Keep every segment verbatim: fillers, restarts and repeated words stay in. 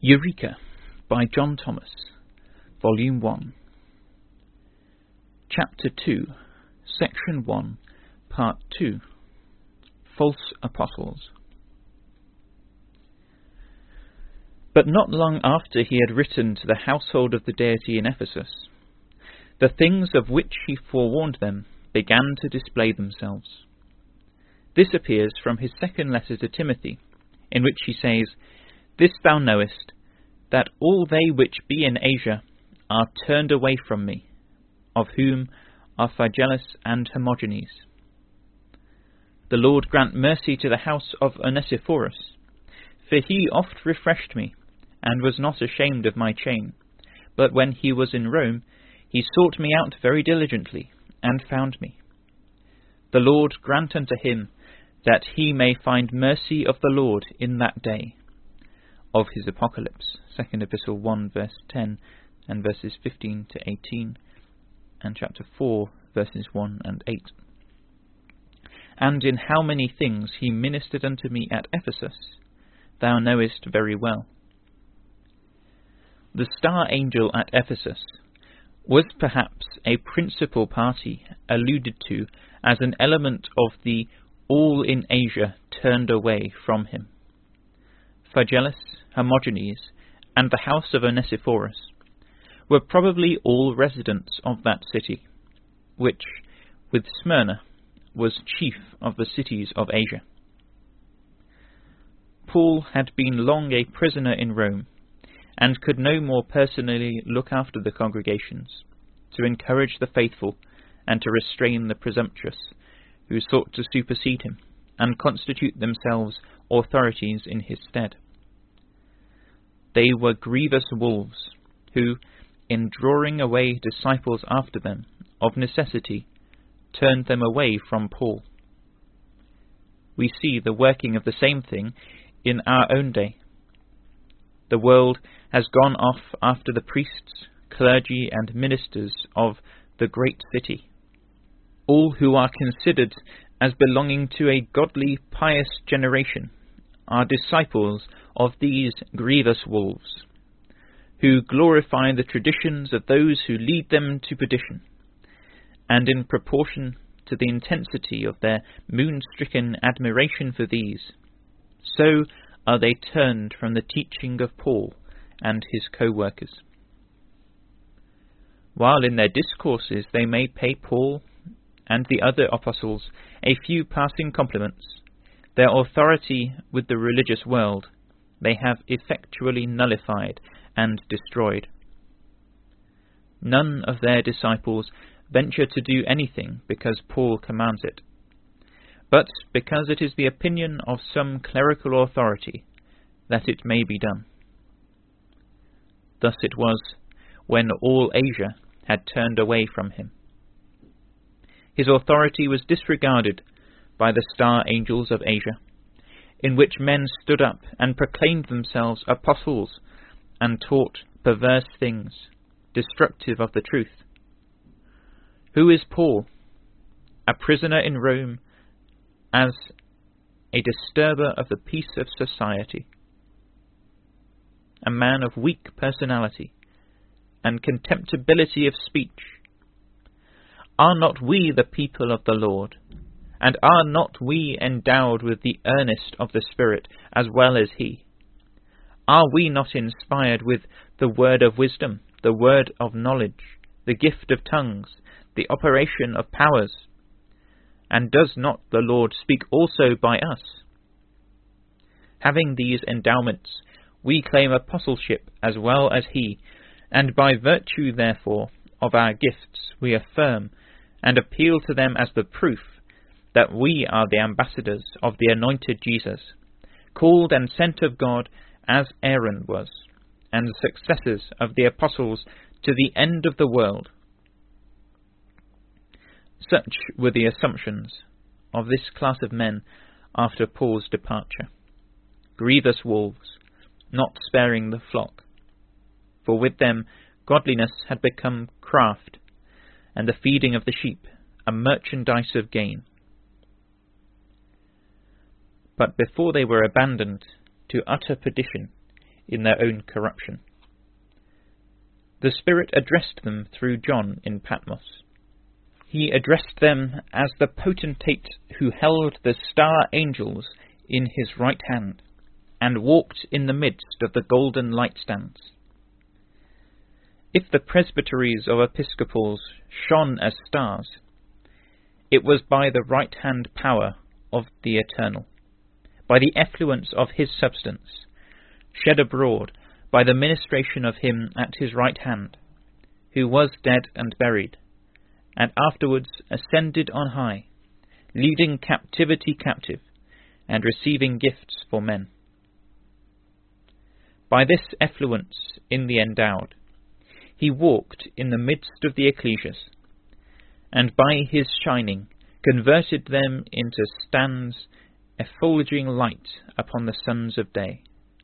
Eureka by John Thomas, Volume one, Chapter two, Section one, Part two, False Apostles. But not long after he had written to the household of the deity in Ephesus, the things of which he forewarned them began to display themselves. This appears from his second letter to Timothy, in which he says, "This thou knowest, that all they which be in Asia are turned away from me, of whom are Phygellus and Hermogenes. The Lord grant mercy to the house of Onesiphorus, for he oft refreshed me, and was not ashamed of my chain. But when he was in Rome, he sought me out very diligently, and found me. The Lord grant unto him that he may find mercy of the Lord in that day." Of his Apocalypse, Second Epistle one, verse ten, and verses fifteen to eighteen, and chapter four, verses one and eight. "And in how many things he ministered unto me at Ephesus, thou knowest very well." The star angel at Ephesus was perhaps a principal party alluded to as an element of the all in Asia turned away from him. Phygellus, Hermogenes, and the house of Onesiphorus were probably all residents of that city, which, with Smyrna, was chief of the cities of Asia. Paul had been long a prisoner in Rome, and could no more personally look after the congregations, to encourage the faithful, and to restrain the presumptuous, who sought to supersede him, and constitute themselves authorities in his stead. They were grievous wolves, who, in drawing away disciples after them, of necessity, turned them away from Paul. We see the working of the same thing in our own day. The world has gone off after the priests, clergy, and ministers of the great city, all who are considered as belonging to a godly, pious generation are disciples of these grievous wolves, who glorify the traditions of those who lead them to perdition, and in proportion to the intensity of their moon-stricken admiration for these, so are they turned from the teaching of Paul and his co-workers. While in their discourses they may pay Paul and the other apostles a few passing compliments, their authority with the religious world they have effectually nullified and destroyed. None of their disciples venture to do anything because Paul commands it, but because it is the opinion of some clerical authority that it may be done. Thus it was when all Asia had turned away from him. His authority was disregarded by the star angels of Asia, in which men stood up and proclaimed themselves apostles and taught perverse things, destructive of the truth. Who is Paul? A prisoner in Rome, as a disturber of the peace of society, a man of weak personality and contemptibility of speech. Are not we the people of the Lord? And are not we endowed with the earnest of the Spirit as well as he? Are we not inspired with the word of wisdom, the word of knowledge, the gift of tongues, the operation of powers? And does not the Lord speak also by us? Having these endowments, we claim apostleship as well as he, and by virtue, therefore, of our gifts we affirm and appeal to them as the proof that we are the ambassadors of the anointed Jesus, called and sent of God as Aaron was, and successors of the apostles to the end of the world. Such were the assumptions of this class of men after Paul's departure. Grievous wolves, not sparing the flock, for with them godliness had become craft, and the feeding of the sheep a merchandise of gain. But before they were abandoned to utter perdition, in their own corruption. The Spirit addressed them through John in Patmos. He addressed them as the potentate who held the star angels in his right hand, and walked in the midst of the golden lightstands. If the presbyteries of episcopals shone as stars, it was by the right-hand power of the Eternal, by the effluence of his substance, shed abroad by the ministration of him at his right hand, who was dead and buried, and afterwards ascended on high, leading captivity captive, and receiving gifts for men. By this effluence in the endowed, he walked in the midst of the ecclesias, and by his shining converted them into stands effulging light upon the sons of day.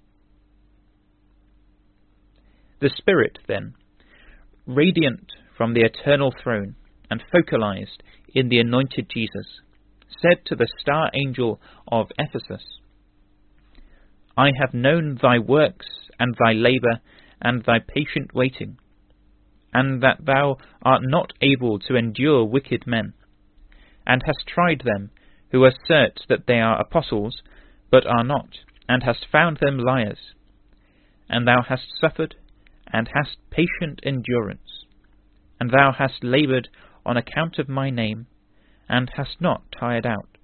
The Spirit, then, radiant from the eternal throne and focalized in the anointed Jesus, said to the star angel of Ephesus, I have known thy works and thy labour and thy patient waiting, and that thou art not able to endure wicked men, and hast tried them who assert that they are apostles, but are not, and hast found them liars. And thou hast suffered, and hast patient endurance, and thou hast laboured on account of my name, and hast not tired out.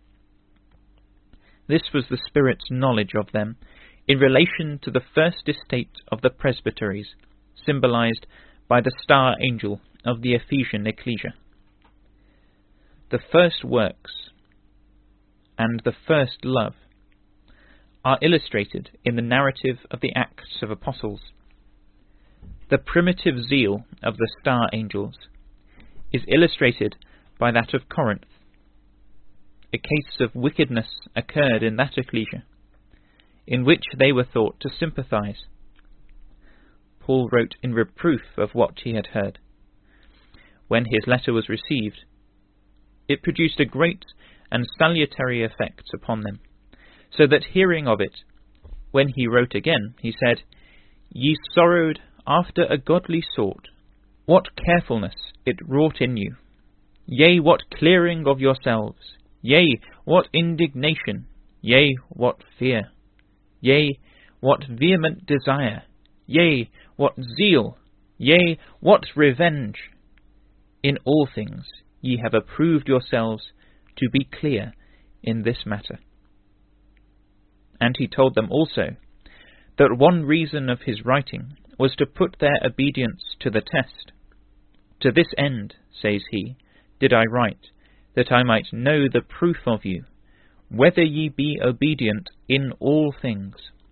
This was the Spirit's knowledge of them in relation to the first estate of the presbyteries, symbolized by the star angel of the Ephesian ecclesia. The first works and the first love are illustrated in the narrative of the Acts of Apostles. The primitive zeal of the star angels is illustrated by that of Corinth. A case of wickedness occurred in that ecclesia, in which they were thought to sympathize. Paul wrote in reproof of what he had heard. When his letter was received, it produced a great and salutary effect upon them, so that hearing of it, when he wrote again, he said, Ye sorrowed after a godly sort. What carefulness it wrought in you! Yea, what clearing of yourselves! Yea, what indignation! Yea, what fear! Yea, what vehement desire! Yea, what zeal! Yea, what revenge! In all things ye have approved yourselves to be clear in this matter. And he told them also that one reason of his writing was to put their obedience to the test. To this end, says he, did I write, that I might know the proof of you, whether ye be obedient in all things.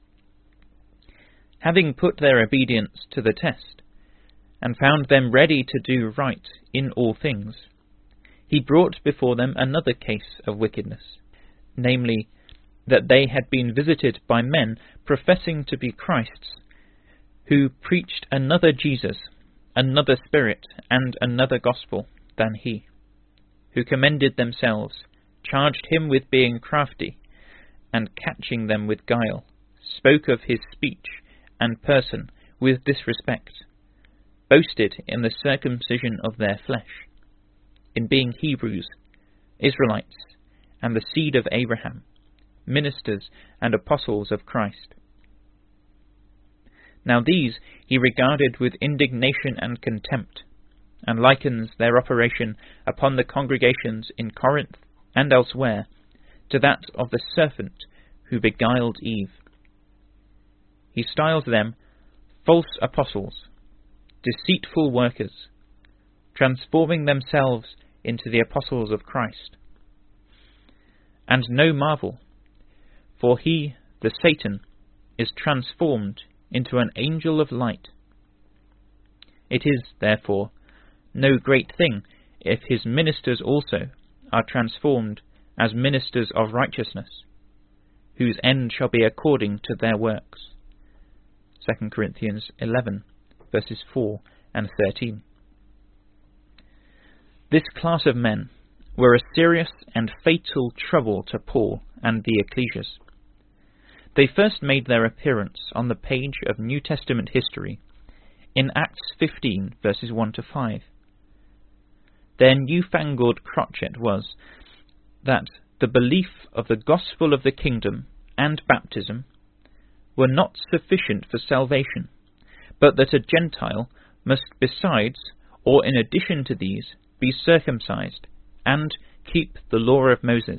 Having put their obedience to the test, and found them ready to do right in all things, he brought before them another case of wickedness, namely, that they had been visited by men professing to be Christ's, who preached another Jesus, another Spirit, and another gospel than he, who commended themselves, charged him with being crafty, and catching them with guile, spoke of his speech and person with disrespect, boasted in the circumcision of their flesh, in being Hebrews, Israelites, and the seed of Abraham, ministers and apostles of Christ. Now these he regarded with indignation and contempt, and likens their operation upon the congregations in Corinth and elsewhere to that of the serpent who beguiled Eve. He styles them false apostles, deceitful workers, transforming themselves into the apostles of Christ. And no marvel, for he, the Satan, is transformed into an angel of light. It is, therefore, no great thing if his ministers also are transformed as ministers of righteousness, whose end shall be according to their works. Second Corinthians eleven, verses four and thirteen. This class of men were a serious and fatal trouble to Paul and the ecclesias. They first made their appearance on the page of New Testament history in Acts fifteen, verses one to five. Their newfangled crotchet was that the belief of the gospel of the kingdom and baptism were not sufficient for salvation, but that a Gentile must besides, or in addition to these, be circumcised and keep the law of Moses.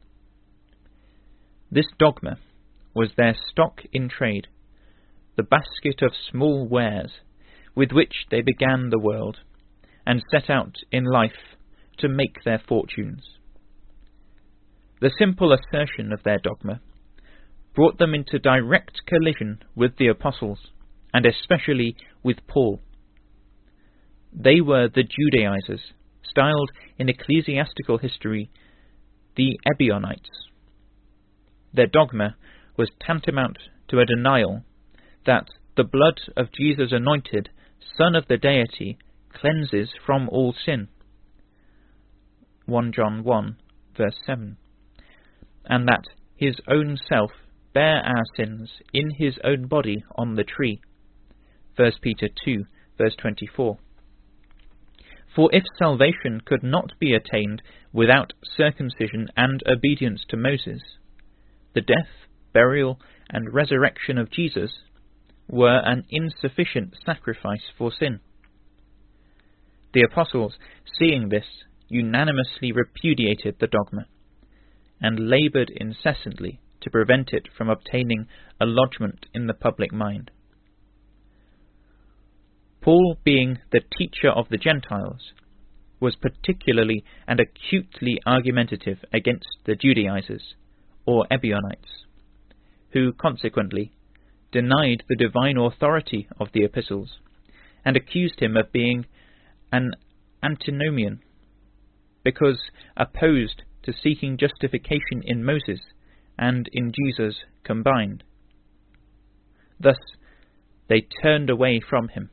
This dogma was their stock in trade, the basket of small wares with which they began the world, and set out in life to make their fortunes. The simple assertion of their dogma brought them into direct collision with the apostles, and especially with Paul. They were the Judaizers, styled in ecclesiastical history the Ebionites. Their dogma was tantamount to a denial that the blood of Jesus anointed, Son of the Deity, cleanses from all sin. First John one, verse seven. And that his own self bare our sins in his own body on the tree. First Peter two, verse twenty-four. For if salvation could not be attained without circumcision and obedience to Moses, the death, burial, and resurrection of Jesus were an insufficient sacrifice for sin. The apostles, seeing this, unanimously repudiated the dogma, and laboured incessantly to prevent it from obtaining a lodgment in the public mind. Paul, being the teacher of the Gentiles, was particularly and acutely argumentative against the Judaizers, or Ebionites, who consequently denied the divine authority of the epistles, and accused him of being an antinomian, because opposed to seeking justification in Moses and in Jesus combined. Thus, they turned away from him.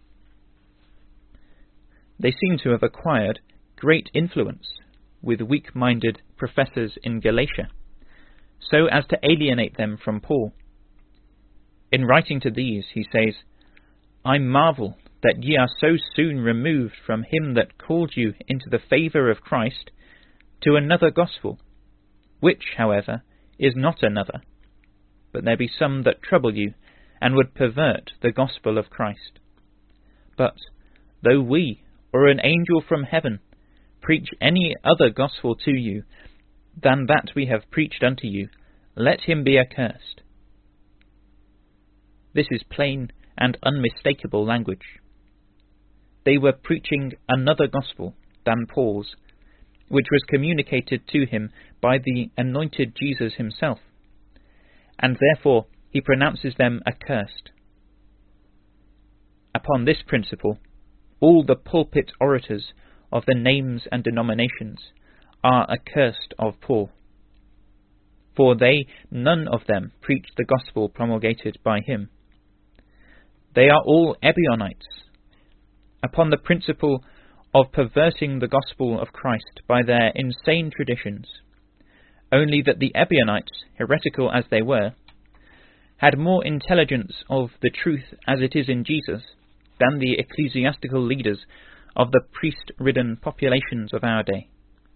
They seem to have acquired great influence with weak-minded professors in Galatia, so as to alienate them from Paul. In writing to these, he says, I marvel that ye are so soon removed from him that called you into the favour of Christ to another gospel, which, however, is not another, but there be some that trouble you, and would pervert the gospel of Christ. But, though we, or an angel from heaven, preach any other gospel to you than that we have preached unto you, let him be accursed. This is plain and unmistakable language. They were preaching another gospel than Paul's, which was communicated to him by the anointed Jesus himself, and therefore he pronounces them accursed. Upon this principle, all the pulpit orators of the names and denominations are accursed of Paul, for they, none of them, preach the gospel promulgated by him. They are all Ebionites, upon the principle of perverting the gospel of Christ by their insane traditions, only that the Ebionites, heretical as they were, had more intelligence of the truth as it is in Jesus than the ecclesiastical leaders of the priest-ridden populations of our day.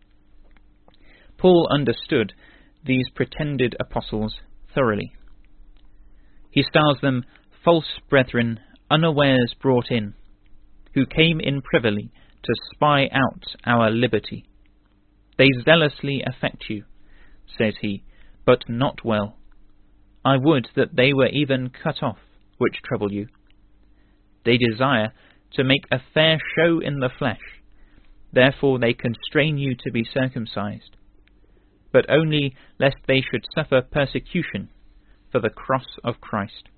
Paul understood these pretended apostles thoroughly. He styles them false brethren unawares brought in, who came in privily to spy out our liberty. They zealously affect you, says he, but not well. I would that they were even cut off, which trouble you. They desire to make a fair show in the flesh, therefore they constrain you to be circumcised, but only lest they should suffer persecution for the cross of Christ.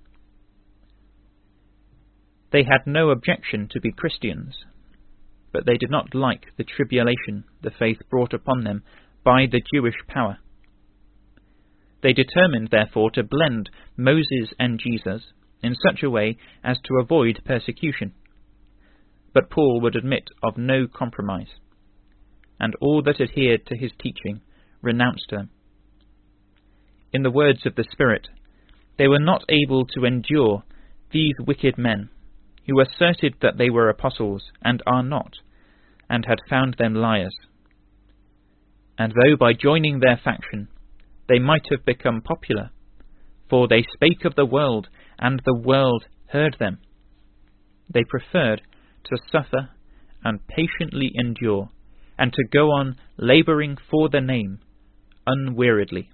They had no objection to be Christians, but they did not like the tribulation the faith brought upon them by the Jewish power. They determined, therefore, to blend Moses and Jesus in such a way as to avoid persecution. But Paul would admit of no compromise, and all that adhered to his teaching renounced them. In the words of the Spirit, They were not able to endure these wicked men, who asserted that they were apostles, and are not, and had found them liars. And though by joining their faction they might have become popular, for they spake of the world, and the world heard them, they preferred to suffer and patiently endure, and to go on labouring for the name unweariedly.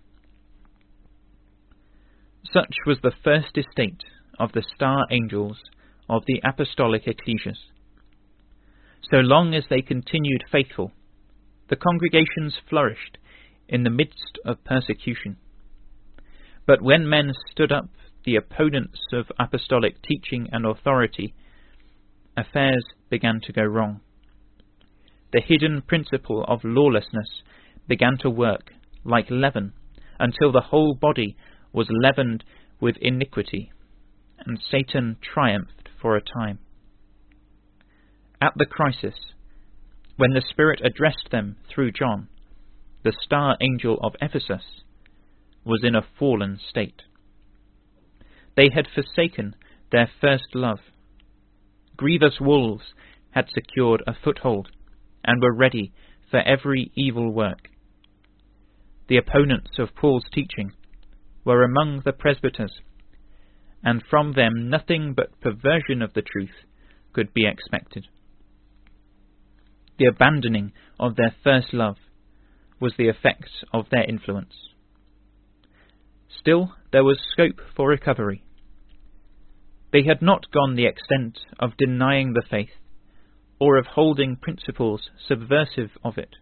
Such was the first estate of the star angels of the apostolic ecclesias. So long as they continued faithful, the congregations flourished in the midst of persecution. But when men stood up, the opponents of apostolic teaching and authority, affairs began to go wrong. The hidden principle of lawlessness began to work like leaven, until the whole body was leavened with iniquity, and Satan triumphed for a time. At the crisis, when the Spirit addressed them through John, the star angel of Ephesus was in a fallen state. They had forsaken their first love. Grievous wolves had secured a foothold, and were ready for every evil work. The opponents of Paul's teaching were among the presbyters, and from them nothing but perversion of the truth could be expected. The abandoning of their first love was the effect of their influence. Still, there was scope for recovery. They had not gone the extent of denying the faith, or of holding principles subversive of it.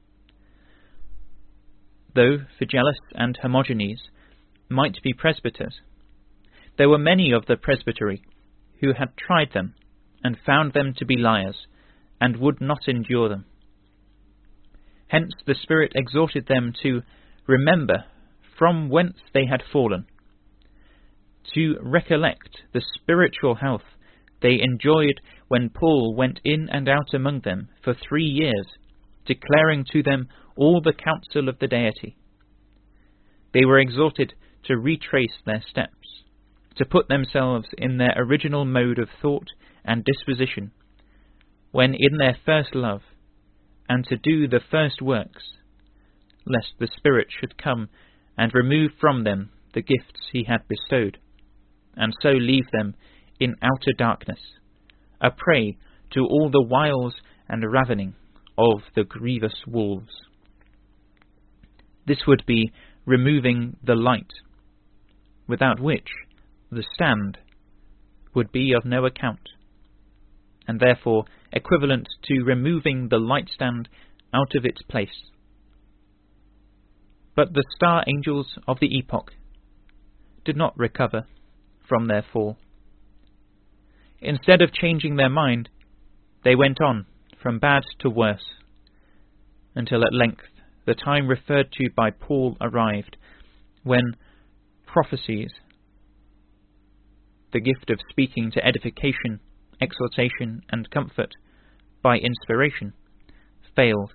Though Phygellus and Hermogenes might be presbyters, there were many of the presbytery who had tried them, and found them to be liars, and would not endure them. Hence the Spirit exhorted them to remember from whence they had fallen, to recollect the spiritual health they enjoyed when Paul went in and out among them for three years, declaring to them all the counsel of the deity. They were exhorted to retrace their steps, to put themselves in their original mode of thought and disposition, when in their first love, and to do the first works, lest the Spirit should come and remove from them the gifts he had bestowed, and so leave them in outer darkness, a prey to all the wiles and ravening of the grievous wolves. This would be removing the light, without which the stand would be of no account, and therefore equivalent to removing the light stand out of its place. But the star angels of the epoch did not recover from their fall. Instead of changing their mind, they went on from bad to worse, until at length the time referred to by Paul arrived, when prophecies, the gift of speaking to edification, exhortation, and comfort by inspiration, failed.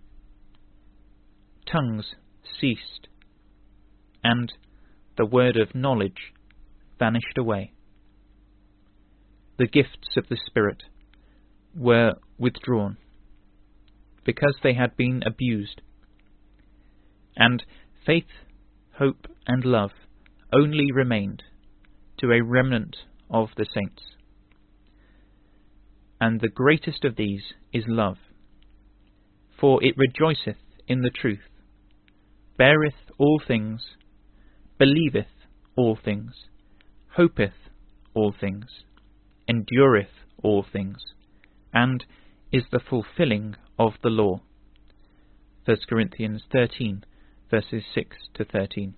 Tongues ceased, and the word of knowledge vanished away. The gifts of the Spirit were withdrawn, because they had been abused, and faith, hope, and love only remained to a remnant of the saints. And the greatest of these is love, for it rejoiceth in the truth, beareth all things, believeth all things, hopeth all things, endureth all things, and is the fulfilling of the law. First Corinthians thirteen, verses six to thirteen.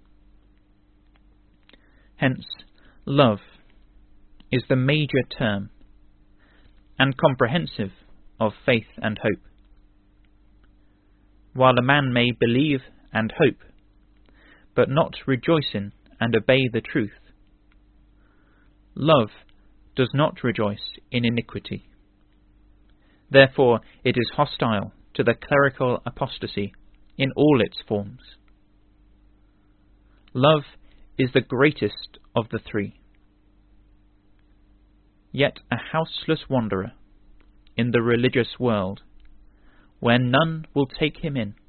Hence, love is the major term and comprehensive of faith and hope. While a man may believe and hope, but not rejoice in and obey the truth, love does not rejoice in iniquity. Therefore it is hostile to the clerical apostasy in all its forms. Love is the greatest of the three. Yet a houseless wanderer in the religious world, where none will take him in,